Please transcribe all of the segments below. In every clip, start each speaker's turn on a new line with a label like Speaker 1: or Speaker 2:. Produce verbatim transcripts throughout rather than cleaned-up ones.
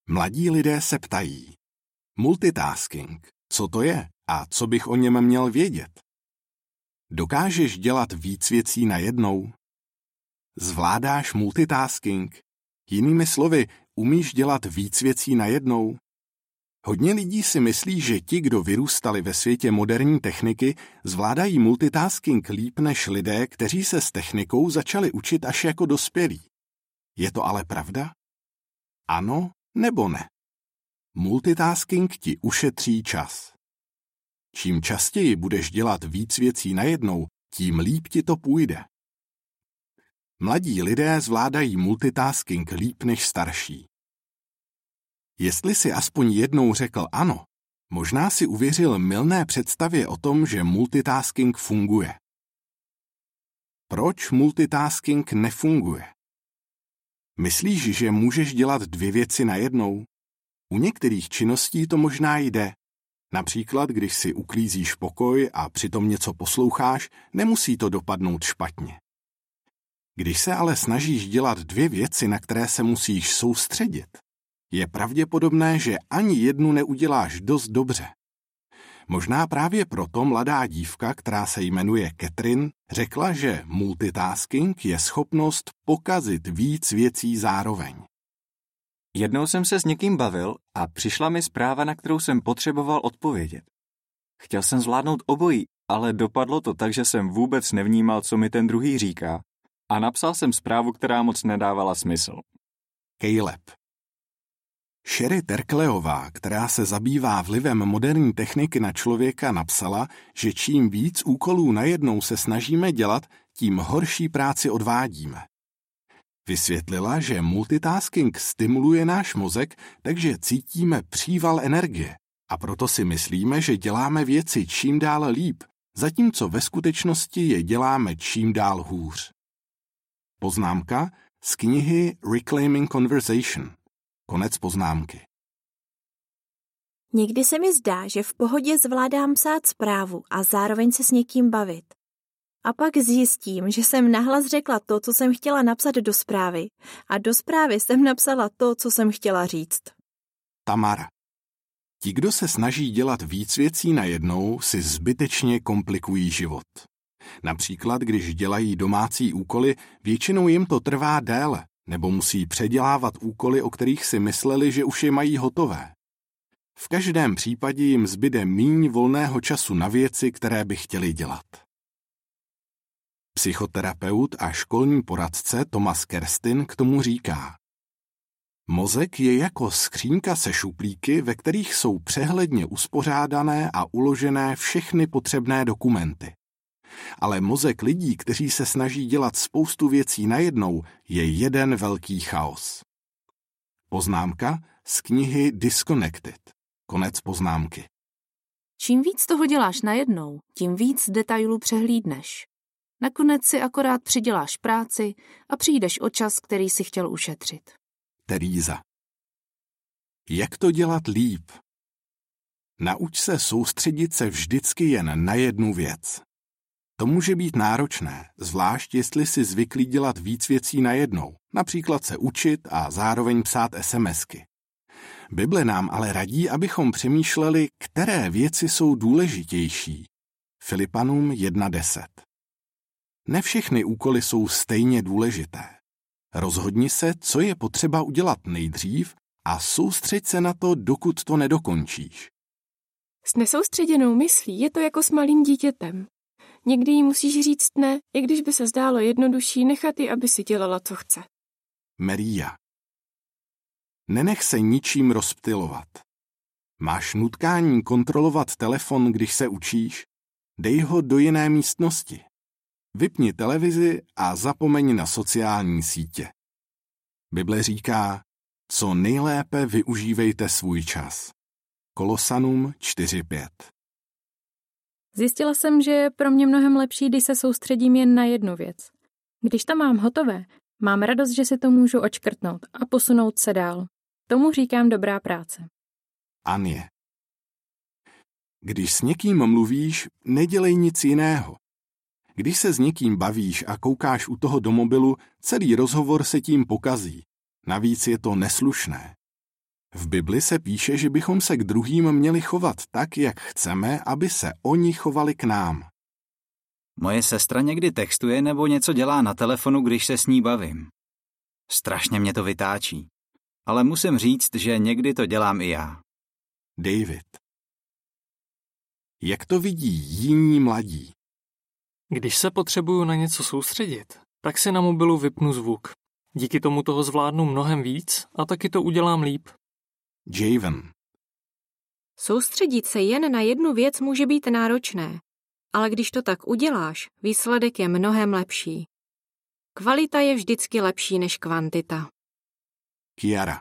Speaker 1: Mladí lidé se ptají: multitasking, co to je a co bych o něm měl vědět? Dokážeš dělat víc věcí najednou? Zvládáš multitasking? Jinými slovy, umíš dělat víc věcí najednou? Hodně lidí si myslí, že ti, kdo vyrůstali ve světě moderní techniky, zvládají multitasking líp než lidé, kteří se s technikou začali učit až jako dospělí. Je to ale pravda? Ano nebo ne? Multitasking ti ušetří čas. Čím častěji budeš dělat víc věcí najednou, tím líp ti to půjde. Mladí lidé zvládají multitasking líp než starší. Jestli si aspoň jednou řekl ano, možná si uvěřil mylné představě o tom, že multitasking funguje. Proč multitasking nefunguje? Myslíš, že můžeš dělat dvě věci najednou? U některých činností to možná jde. Například, když si uklízíš pokoj a přitom něco posloucháš, nemusí to dopadnout špatně. Když se ale snažíš dělat dvě věci, na které se musíš soustředit, je pravděpodobné, že ani jednu neuděláš dost dobře. Možná právě proto mladá dívka, která se jmenuje Catherine, řekla, že multitasking je schopnost pokazit víc věcí zároveň.
Speaker 2: Jednou jsem se s někým bavil a přišla mi zpráva, na kterou jsem potřeboval odpovědět. Chtěl jsem zvládnout obojí, ale dopadlo to tak, že jsem vůbec nevnímal, co mi ten druhý říká, a napsal jsem zprávu, která moc nedávala smysl.
Speaker 1: Caleb. Sherry Terkleová, která se zabývá vlivem moderní techniky na člověka, napsala, že čím víc úkolů najednou se snažíme dělat, tím horší práci odvádíme. Vysvětlila, že multitasking stimuluje náš mozek, takže cítíme příval energie a proto si myslíme, že děláme věci čím dál líp, zatímco ve skutečnosti je děláme čím dál hůř. Poznámka z knihy Reclaiming Conversation. Konec poznámky.
Speaker 3: Někdy se mi zdá, že v pohodě zvládám psát zprávu a zároveň se s někým bavit. A pak zjistím, že jsem nahlas řekla to, co jsem chtěla napsat do zprávy, a do zprávy jsem napsala to, co jsem chtěla říct.
Speaker 1: Tamara. Ti, kdo se snaží dělat víc věcí najednou, si zbytečně komplikují život. Například, když dělají domácí úkoly, většinou jim to trvá déle, nebo musí předělávat úkoly, o kterých si mysleli, že už je mají hotové. V každém případě jim zbyde míň volného času na věci, které by chtěli dělat. Psychoterapeut a školní poradce Thomas Kerstin k tomu říká: mozek je jako skřínka se šuplíky, ve kterých jsou přehledně uspořádané a uložené všechny potřebné dokumenty. Ale mozek lidí, kteří se snaží dělat spoustu věcí najednou, je jeden velký chaos. Poznámka z knihy Disconnected. Konec poznámky.
Speaker 3: Čím víc toho děláš najednou, tím víc detailů přehlídneš. Nakonec si akorát přiděláš práci a přijdeš o čas, který si chtěl ušetřit.
Speaker 1: Teresa. Jak to dělat líp? Nauč se soustředit se vždycky jen na jednu věc. To může být náročné, zvlášť jestli si zvyklí dělat víc věcí najednou, například se učit a zároveň psát SMSky. Bible nám ale radí, abychom přemýšleli, které věci jsou důležitější. Filipanům jedna deset. Ne všechny úkoly jsou stejně důležité. Rozhodni se, co je potřeba udělat nejdřív a soustřeď se na to, dokud to nedokončíš.
Speaker 4: S nesoustředěnou myslí je to jako s malým dítětem. Někdy jí musíš říct ne, i když by se zdálo jednodušší nechat ji, aby si dělala, co chce.
Speaker 1: Maria. Nenech se ničím rozptylovat. Máš nutkání kontrolovat telefon, když se učíš? Dej ho do jiné místnosti. Vypni televizi a zapomeň na sociální sítě. Bible říká, co nejlépe využívejte svůj čas. Kolosanům čtyři pět.
Speaker 4: Zjistila jsem, že je pro mě mnohem lepší, když se soustředím jen na jednu věc. Když to mám hotové, mám radost, že si to můžu odškrtnout a posunout se dál. Tomu říkám dobrá práce.
Speaker 1: Anie. Když s někým mluvíš, nedělej nic jiného. Když se s někým bavíš a koukáš u toho do mobilu, celý rozhovor se tím pokazí. Navíc je to neslušné. V Bibli se píše, že bychom se k druhým měli chovat tak, jak chceme, aby se oni chovali k nám.
Speaker 2: Moje sestra někdy textuje nebo něco dělá na telefonu, když se s ní bavím. Strašně mě to vytáčí. Ale musím říct, že někdy to dělám i já.
Speaker 1: David. Jak to vidí jiní mladí?
Speaker 5: Když se potřebuju na něco soustředit, tak si na mobilu vypnu zvuk. Díky tomu toho zvládnu mnohem víc a taky to udělám líp.
Speaker 1: Javen.
Speaker 3: Soustředit se jen na jednu věc může být náročné, ale když to tak uděláš, výsledek je mnohem lepší. Kvalita je vždycky lepší než kvantita.
Speaker 1: Kiara.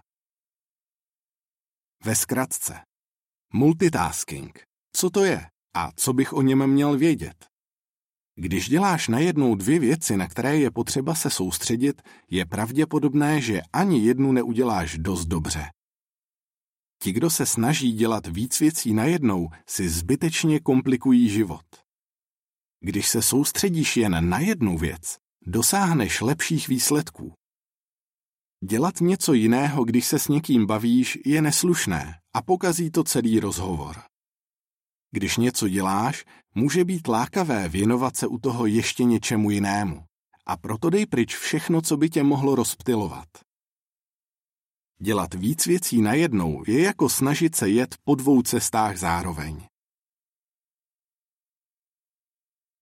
Speaker 1: Ve zkratce. Multitasking. Co to je a co bych o něm měl vědět? Když děláš najednou dvě věci, na které je potřeba se soustředit, je pravděpodobné, že ani jednu neuděláš dost dobře. Ti, kdo se snaží dělat víc věcí najednou, si zbytečně komplikují život. Když se soustředíš jen na jednu věc, dosáhneš lepších výsledků. Dělat něco jiného, když se s někým bavíš, je neslušné a pokazí to celý rozhovor. Když něco děláš, může být lákavé věnovat se u toho ještě něčemu jinému. A proto dej pryč všechno, co by tě mohlo rozptylovat. Dělat víc věcí najednou je jako snažit se jet po dvou cestách zároveň.